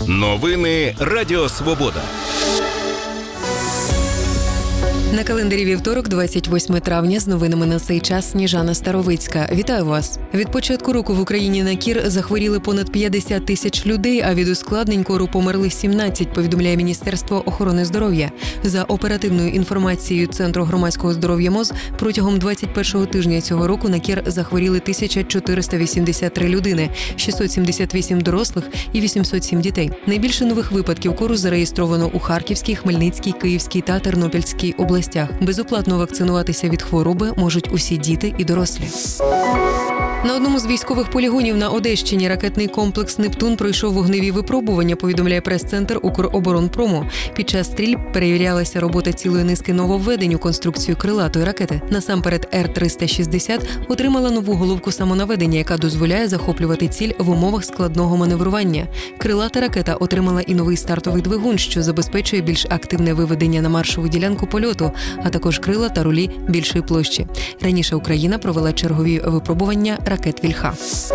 Новини Радіо Свобода. На календарі вівторок, 28 травня, з новинами на цей час Сніжана Старовицька. Вітаю вас! Від початку року в Україні на кір захворіли понад 50 тисяч людей, а від ускладнень кору померли 17, повідомляє Міністерство охорони здоров'я. За оперативною інформацією Центру громадського здоров'я МОЗ, протягом 21-го тижня цього року на кір захворіли 1483 людини, 678 дорослих і 807 дітей. Найбільше нових випадків кору зареєстровано у Харківській, Хмельницькій, Київській та Тернопільській областях. Безоплатно вакцинуватися від хвороби можуть усі діти і дорослі. На одному з військових полігонів на Одещині ракетний комплекс «Нептун» пройшов вогневі випробування, повідомляє прес-центр «Укроборонпрому». Під час стрільб перевірялася робота цілої низки нововведень у конструкцію крилатої ракети. Насамперед, Р-360 отримала нову головку самонаведення, яка дозволяє захоплювати ціль в умовах складного маневрування. Крилата ракета отримала і новий стартовий двигун, що забезпечує більш активне виведення на маршову ділянку польоту, а також крила та рулі більшої площі. Раніше Україна провела чергові випробування ракет «Вільха».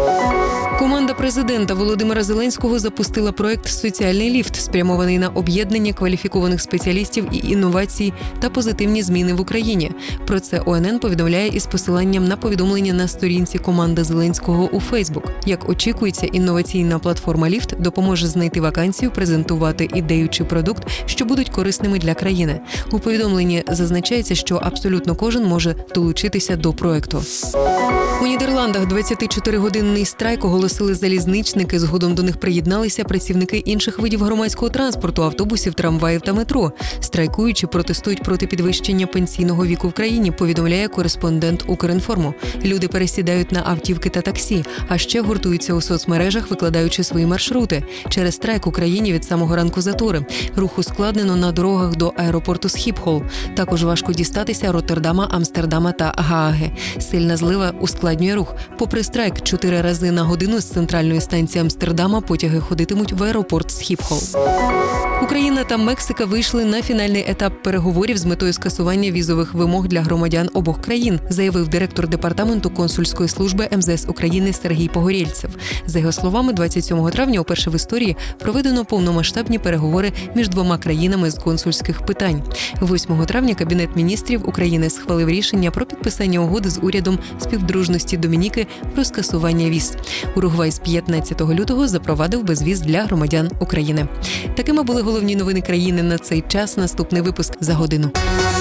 Команда президента Володимира Зеленського запустила проект «Соціальний ліфт», спрямований на об'єднання кваліфікованих спеціалістів і інновацій та позитивні зміни в Україні. Про це ОНН повідомляє із посиланням на повідомлення на сторінці команди Зеленського у Фейсбук. Як очікується, інноваційна платформа «Ліфт» допоможе знайти вакансію, презентувати ідею чи продукт, що будуть корисними для країни. У повідомленні зазначається, що абсолютно кожен може долучитися до проекту. У Нідерландах 24-годинний страйк оголосили залізничники. Згодом до них приєдналися працівники інших видів громадського транспорту, автобусів, трамваїв та метро. Страйкуючі протестують проти підвищення пенсійного віку в країні, повідомляє кореспондент Укрінформу. Люди пересідають на автівки та таксі, а ще гуртуються у соцмережах, викладаючи свої маршрути. Через страйк у країні від самого ранку затори. Рух ускладнено на дорогах до аеропорту Схіпхол. Також важко дістатися Роттердама, Амстердама та Гааги. Сильна злива ускладнює рух. Попри страйк, 4 рази на годину з центральної станції Амстердама потяги ходитимуть в аеропорт Схіпхол. Україна та Мексика вийшли на фінальний етап переговорів з метою скасування візових вимог для громадян обох країн, заявив директор департаменту консульської служби МЗС України Сергій Погорєльцев. За його словами, 27 травня уперше в історії проведено повномасштабні переговори між двома країнами з консульських питань. 8 травня Кабінет міністрів України схвалив рішення про підписання угоди з урядом Співдружності Домініки про скасування віз. Уругвай з 15 лютого запровадив безвіз для громадян України. Такими були головні новини країни на цей час. Наступний випуск за годину.